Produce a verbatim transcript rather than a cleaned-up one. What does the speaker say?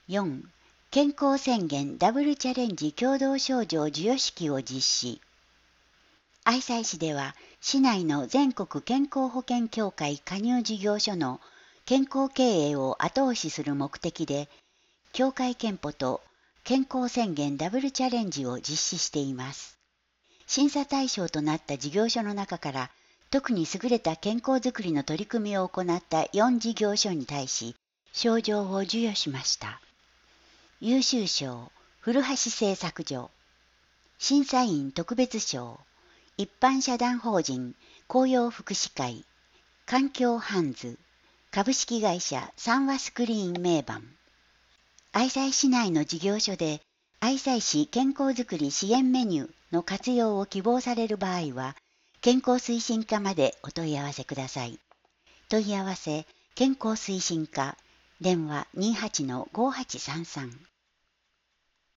よん. 健康宣言ダブルチャレンジ共同賞状授与式を実施。愛西市では、市内の全国健康保険協会加入事業所の健康経営を後押しする目的で、協会健保と健康宣言ダブルチャレンジを実施しています。審査対象となった事業所の中から、特に優れた健康づくりの取り組みを行ったよん事業所に対し、賞状を授与しました。優秀賞、古橋製作所。審査員特別賞、一般社団法人紅葉福祉会、環境ハンズ、株式会社三和スクリーン名板。愛西市内の事業所で、愛西市健康づくり支援メニューの活用を希望される場合は、健康推進課までお問い合わせください。問い合わせ、健康推進課、電話 にはちのごはちさんさん。